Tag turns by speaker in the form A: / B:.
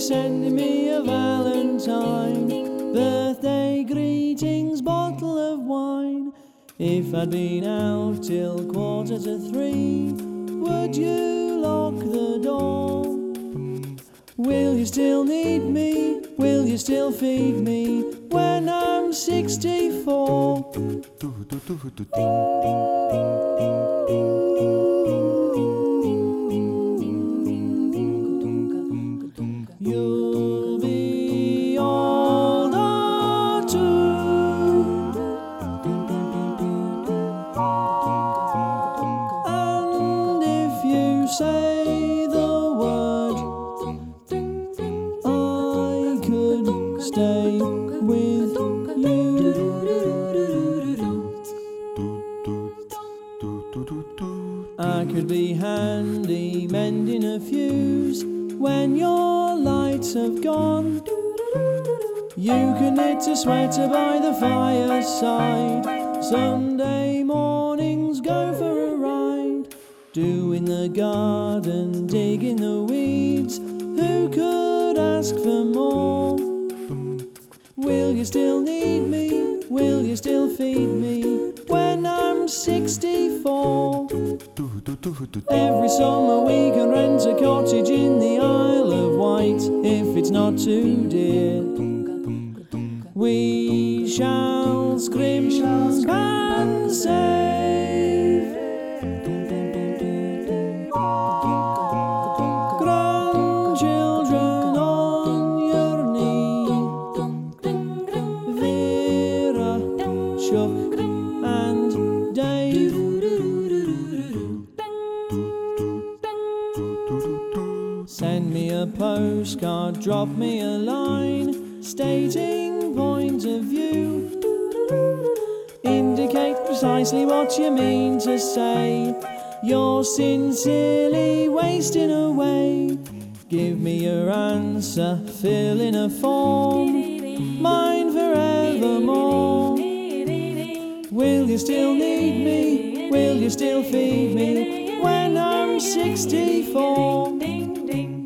A: sending me a valentine, birthday greetings, bottle of wine. If I'd been out till 2:45, would you lock the door? Will you still need me? Will you still feed me when I'm 64? You'll be older too, and if you say the word, I could stay with you. I could be handy mending a fuse when your lights have gone. You can knit a sweater by the fireside. Sunday mornings go for a ride, doing the garden, digging the weeds. Who could ask for more? Will you still need me? Will you still feed me when I'm 64? Every summer we can rent a cottage in the Isle of Wight, if it's not too dear. We shall scrimp and save. Grandchildren on your knee, Vera, Chuck and Dave. Send me a postcard, drop me a line, stating point of view. Indicate precisely what you mean to say. You're sincerely wasting away. Give me your answer, fill in a form, mine forevermore. Will you still need me? Will you still feed me when I'm 64?